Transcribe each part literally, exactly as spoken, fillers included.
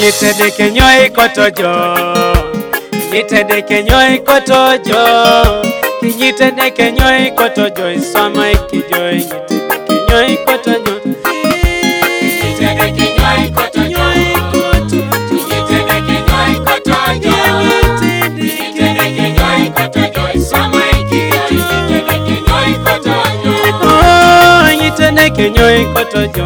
Kinyitede kenyoi kotojo, kinyitede kenyoi kotojo, kinyitede kenyoi kotojo, isama ikijoi, kinyitede kenyoi kotojo, kinyitede kenyoi kotojo, kinyitede kenyoi kotojo, kinyitede kenyoi kotojo, isama ikijoi, kinyitede kenyoi kotojo, oh, kinyitede kenyoi kotojo.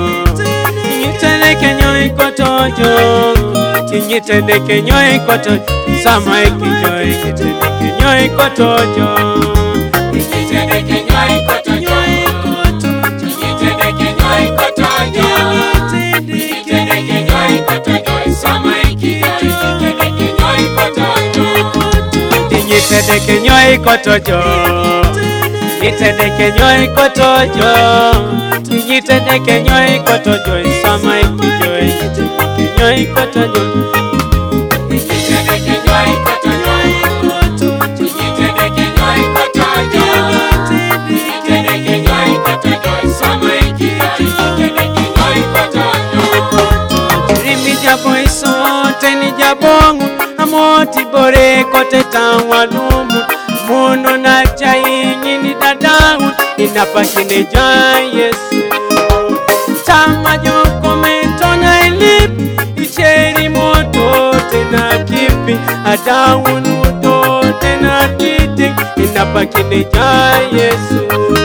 Kenyoi kotojo, kinyitede kenyoi kotojo, sama ikijoi, kinyitede kenyoi kotojo, kinyitede kenyoi kotojo, kinyitede kenyoi kotojo, kinyitede kenyoi kotojo, sama ikijoi, kinyitede kenyoi kotojo, kinyitede kenyoi kotojo, kinyitede kenyoi kotojo, kinyitede kenyoi kotojo, sama ikijoi, kinyitede kenyoi kotojo, kinyitede kenyoi kotojo, kinyitede kenyoi kotojo, kinyitede kenyoi kotojo, sama ikijoi, kinyitede kenyoi kotojo. Rimi jabo isote ni jabongu, amoti bore kote tawalumu, muno na chai nyini dadangu, inapakine jai Yesu. Tama joko metona ilip, icheri moto tena kipi, adawu nudo tena kiti, inapakine jai Yesu.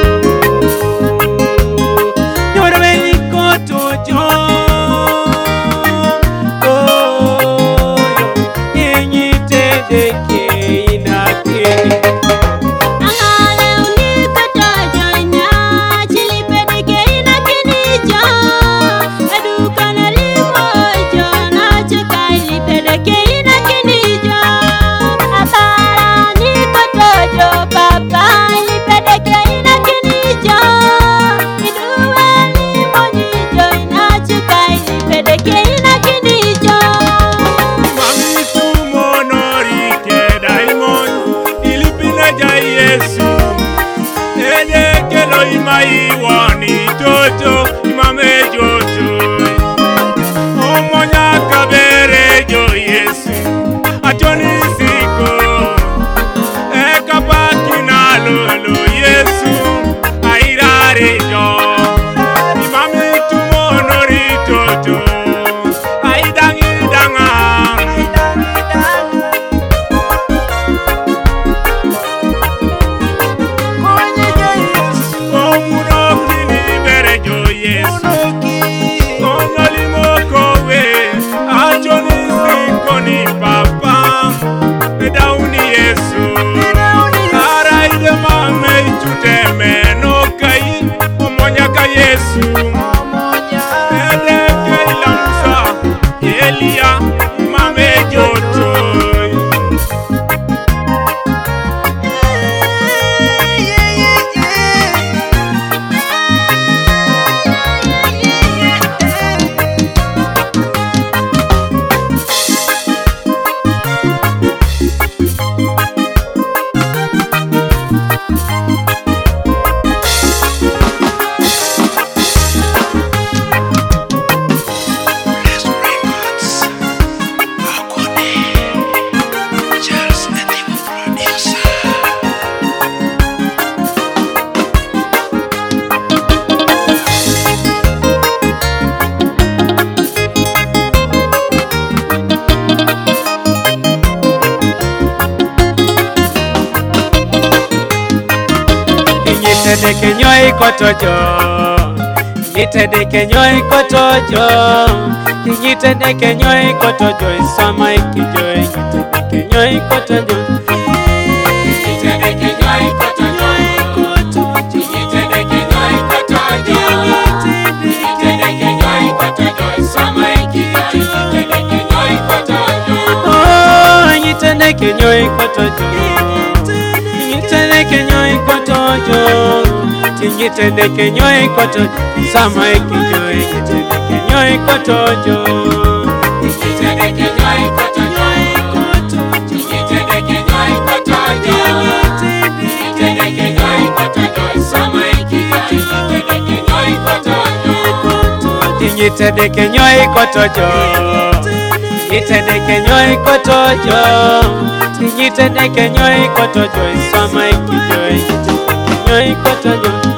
Yorwe ikoto jo, oh, kinyitede ke inakini. Imai wani toto imame joto omonya kabere jo Yesu atoni siko ekapaki na lolo Yesu airare jo imame tumonori toto aidangi danga Papa, dauni Yesu, araide mame chute menokai, omonya ka Yesu, eleke ilamsa, Elia mame joto. Kinyitede kenyoi kotojo, kinyitede kenyoi kotojo, kinyitede kenyoi kotojo, isama ikijoi, kinyitede kenyoi kotojo, Kinyitede kenyoi kotojo, kinyitede kenyoi kotojo, kinyitede kenyoi kotojo, isama ikijoi, kinyitede kenyoi kotojo, oh, kinyitede kenyoi kotojo, kinyitede kenyoi kotojo, kinyitede kenyoi kotojo, sama ikijoi, kinyitede kenyoi kotojo, kinyitede kenyoi kotojo, kinyitede kenyoi kotojo, kinyitede kenyoi kotojo, isama ikijoi, kinyitede kenyoi kotojo, kinyitede kenyoi kotojo, Tinyitendeke nyoy kotojo, tinyitendeke nyoy kotojo, isama ikijoy, nyoy kotojo.